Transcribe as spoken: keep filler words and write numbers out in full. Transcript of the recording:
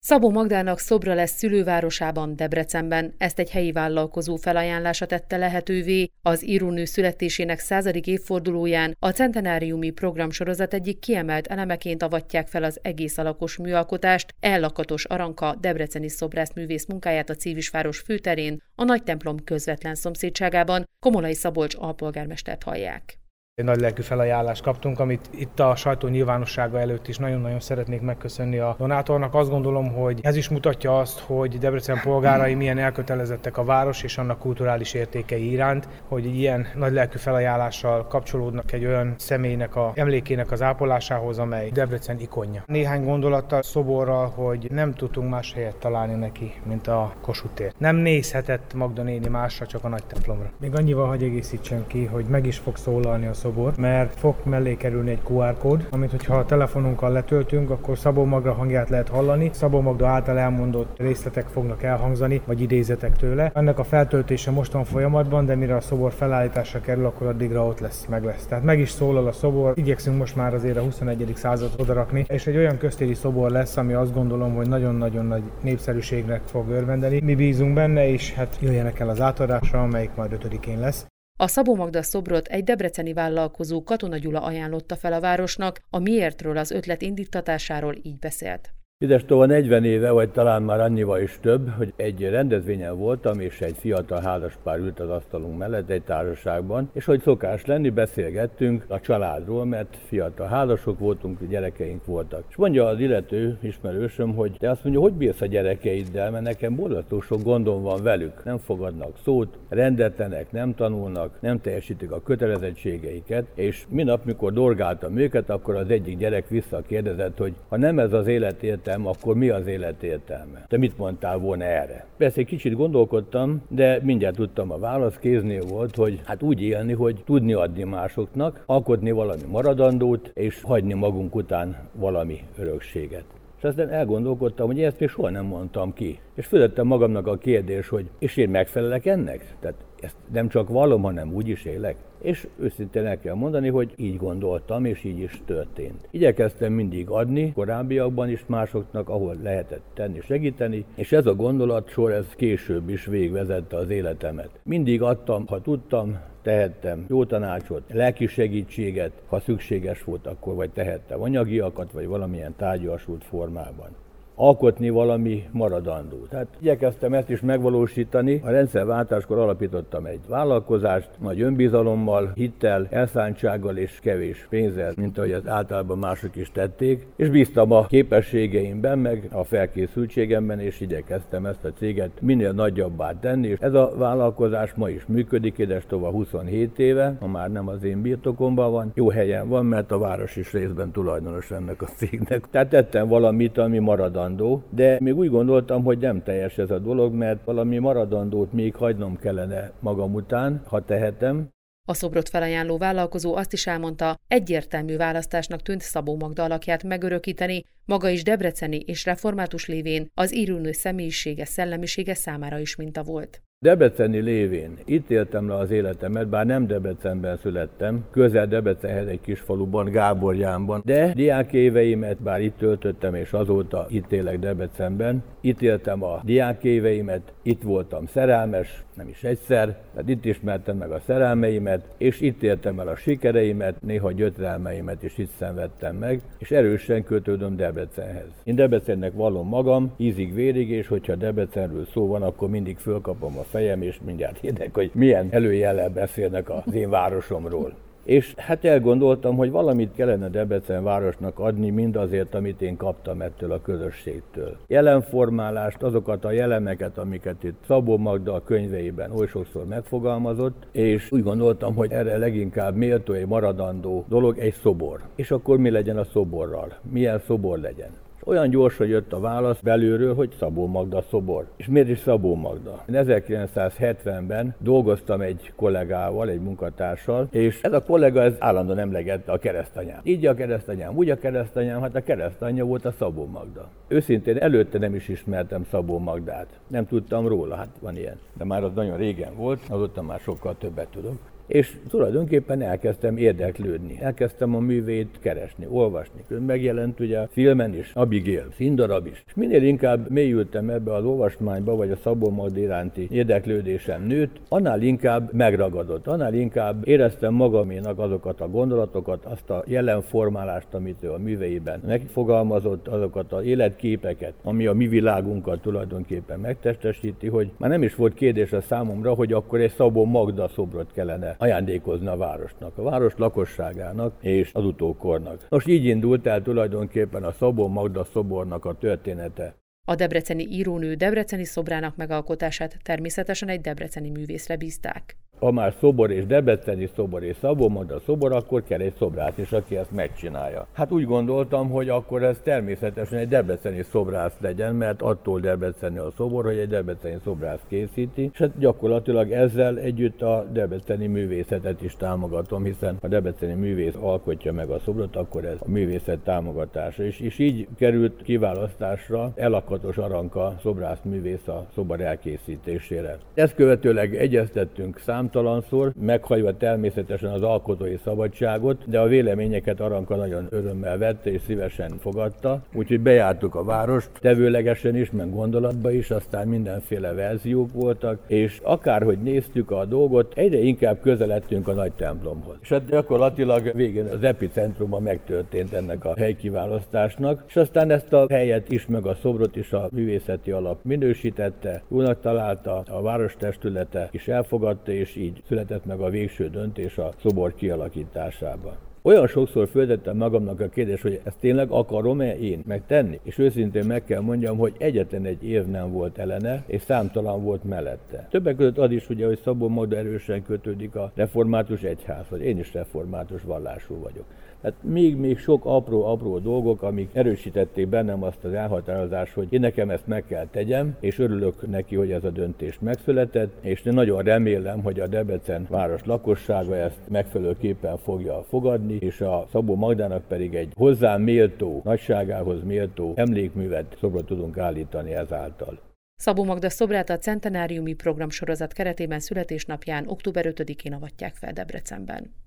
Szabó Magdának szobra lesz szülővárosában, Debrecenben. Ezt egy helyi vállalkozó felajánlása tette lehetővé. Az írónő születésének századik évfordulóján a centenáriumi programsorozat egyik kiemelt elemeként avatják fel az egész alakos műalkotást, Ellakatos Aranka debreceni szobrászművész munkáját a Civisváros főterén, a nagy templom közvetlen szomszédságában. Komolai Szabolcs alpolgármestert hallják. Egy nagy lelkű felajánlást kaptunk, amit itt a sajtó nyilvánossága előtt is nagyon-nagyon szeretnék megköszönni a donátornak. Azt gondolom, hogy ez is mutatja azt, hogy Debrecen polgárai milyen elkötelezettek a város és annak kulturális értékei iránt, hogy ilyen nagy lelkű felajánlással kapcsolódnak egy olyan személynek a emlékének az ápolásához, amely Debrecen ikonja. Néhány gondolattal, szoborral, hogy nem tudtunk más helyet találni neki, mint a Kossuth tér. Nem nézhetett Magda néni másra, csak a nagy templomra. Még annyival hagy egészítsem ki, hogy meg is fog szólalni a szobor, mert fog mellé kerülni egy kú ár kód, amit hogyha a telefonunkkal letöltünk, akkor Szabó Magda hangját lehet hallani. Szabó Magda által elmondott részletek fognak elhangzani, vagy idézetek tőle. Ennek a feltöltése most van folyamatban, de mire a szobor felállításra kerül, akkor addigra ott lesz, meg lesz. Tehát meg is szólal a szobor, igyekszünk most már azért a huszonegyedik századot odarakni, és egy olyan köztéri szobor lesz, ami azt gondolom, hogy nagyon-nagyon nagy népszerűségnek fog örvendeni. Mi bízunk benne, és hát jöjjenek el az átadásra, amelyik majd ötödikén lesz. A Szabó Magda szobrot egy debreceni vállalkozó, Katona Gyula ajánlotta fel a városnak, a miértről, az ötlet indítatásáról így beszélt. Idestova negyven éve, vagy talán már annyival is több, hogy egy rendezvényen voltam, és egy fiatal házaspár ült az asztalunk mellett egy társaságban, és hogy szokás lenni, beszélgettünk a családról, mert fiatal házasok voltunk, gyerekeink voltak. És mondja az illető ismerősöm, hogy te azt mondja, hogy bírsz a gyerekeiddel, mert nekem borzasztó sok gondom van velük. Nem fogadnak szót, rendetlenek, nem tanulnak, nem teljesítik a kötelezettségeiket, és minap, mikor dorgáltam őket, akkor az egyik gyerek visszakérdezett, hogy ha nem ez az életért, akkor mi az élet értelme? Te mit mondtál volna erre? Persze egy kicsit gondolkodtam, de mindjárt tudtam a válasz, kéznél volt, hogy hát úgy élni, hogy tudni adni másoknak, alkotni valami maradandót, és hagyni magunk után valami örökséget. És aztán elgondolkodtam, hogy ezt még soha nem mondtam ki. És föltettem magamnak a kérdés, hogy és én megfelelek ennek? Tehát ezt nem csak vallom, hanem úgy is élek. És őszintén el kell mondani, hogy így gondoltam, és így is történt. Igyekeztem mindig adni, korábbiakban is másoknak, ahol lehetett tenni, segíteni, és ez a gondolatsor, ez később is végigvezette az életemet. Mindig adtam, ha tudtam, tehettem jó tanácsot, lelki segítséget, ha szükséges volt, akkor vagy tehettem anyagiakat, vagy valamilyen tárgyasult formában. Alkotni valami maradandót. Tehát igyekeztem ezt is megvalósítani. A rendszerváltáskor alapítottam egy vállalkozást, nagy önbizalommal, hittel, elszántsággal és kevés pénzzel, mint ahogy az általában mások is tették, és bíztam a képességeimben, meg a felkészültségemben, és igyekeztem ezt a céget minél nagyobbá tenni. És ez a vállalkozás ma is működik, idestova huszonhét éve, ha már nem az én birtokomban van. Jó helyen van, mert a város is részben tulajdonos ennek a cégnek. Tehát tettem valamit, ami maradandó. De még úgy gondoltam, hogy nem teljes ez a dolog, mert valami maradandót még hagynom kellene magam után, ha tehetem. A szobrot felajánló vállalkozó azt is elmondta, egyértelmű választásnak tűnt Szabó Magda alakját megörökíteni, maga is debreceni és református lévén az írónő személyisége, szellemisége számára is minta volt. Debreceni lévén itt éltem le az életemet, bár nem Debrecenben születtem, közel Debrecenhez egy kis faluban, Gáborjánban, de diák éveimet bár itt töltöttem, és azóta itt élek Debrecenben. Itt éltem a diák éveimet, itt voltam szerelmes, nem is egyszer, tehát itt ismertem meg a szerelmeimet, és itt éltem el a sikereimet, néha gyötrelmeimet is itt szenvedtem meg, és erősen kötődöm Debrecenhez. Én Debrecennek vallom magam, ízig-vérig, és hogyha Debrecenről szó van, akkor mindig fölkapom a fejem, és mindjárt érdek, hogy milyen előjellel beszélnek az én városomról. És hát elgondoltam, hogy valamit kellene Debrecen városnak adni mindazért, amit én kaptam ettől a közösségtől. Jelenformálást, azokat a jellemeket, amiket itt Szabó Magda a könyveiben oly sokszor megfogalmazott, és úgy gondoltam, hogy erre leginkább méltó egy maradandó dolog egy szobor. És akkor mi legyen a szoborral? Milyen szobor legyen? Olyan gyorsan jött a válasz belülről, hogy Szabó Magda szobor. És miért is Szabó Magda? Én ezerkilencszázhetvenben dolgoztam egy kollégával, egy munkatársal, és ez a kollega ez állandóan emlegette a keresztanyám. Így a keresztanyám, úgy a keresztanyám, hát a keresztanyja volt a Szabó Magda. Őszintén előtte nem is ismertem Szabó Magdát. Nem tudtam róla, hát van ilyen. De már az nagyon régen volt, azóta már sokkal többet tudok. és tulajdonképpen elkezdtem érdeklődni. Elkezdtem a művét keresni, olvasni. Megjelent ugye a filmen is, Abigail, színdarab is. És minél inkább mélyültem ebbe az olvasmányba, vagy a Szabó Magda iránti érdeklődésem nőtt, annál inkább megragadott, annál inkább éreztem magaménak azokat a gondolatokat, azt a jelenformálást, amit ő a műveiben megfogalmazott, azokat az életképeket, ami a mi világunkat tulajdonképpen megtestesíti, hogy már nem is volt kérdés a számomra, hogy akkor egy Szabó Magda szobrot kellene ajándékozni a városnak, a város lakosságának és az utókornak. Most így indult el tulajdonképpen a Szabó Magda szobornak a története. A debreceni írónő debreceni szobrának megalkotását természetesen egy debreceni művészre bízták. Ha már szobor és debreceni szobor és Szabó Magda szobor, akkor kell egy szobrász is, aki ezt megcsinálja. Hát úgy gondoltam, hogy akkor ez természetesen egy debreceni szobrász legyen, mert attól debreceni a szobor, hogy egy debreceni szobrász készíti, és hát gyakorlatilag ezzel együtt a debreceni művészetet is támogatom, hiszen a debreceni művész alkotja meg a szobrot, akkor ez a művészet támogatása. És, és így került kiválasztásra Elakatos Aranka szobrászművész a szobor elkészítésére. Ezt követőleg egyeztettünk számtalanszor, meghagyva természetesen az alkotói szabadságot, de a véleményeket Aranka nagyon örömmel vette és szívesen fogadta, úgyhogy bejártuk a várost, tevőlegesen is, meg gondolatba is, aztán mindenféle verziók voltak, és akárhogy néztük a dolgot, egyre inkább közeledtünk a nagy templomhoz. És hát gyakorlatilag végén az epicentrumban megtörtént ennek a helykiválasztásnak, és aztán ezt a helyet is, meg a szobrot is a művészeti alap minősítette, jónak találta, a várostestülete is elfogadta, és így született meg a végső döntés a szobor kialakításában. Olyan sokszor föltettem magamnak a kérdést, hogy ezt tényleg akarom-e én megtenni? És őszintén meg kell mondjam, hogy egyetlen egy év nem volt ellene, és számtalan volt mellette. Többek között az is, ugye, hogy Szabó Magda erősen kötődik a református egyházhoz. Én is református vallású vagyok. Tehát még, még sok apró-apró dolgok, amik erősítették bennem azt az elhatározást, hogy én nekem ezt meg kell tegyem, és örülök neki, hogy ez a döntés megszületett, és nagyon remélem, hogy a Debrecen város lakossága ezt megfelelőképpen fogja fogadni, és a Szabó Magdának pedig egy hozzá méltó, nagyságához méltó emlékművet, szobrot tudunk állítani ezáltal. Szabó Magda szobrát a centenáriumi programsorozat keretében születésnapján október ötödikén avatják fel Debrecenben.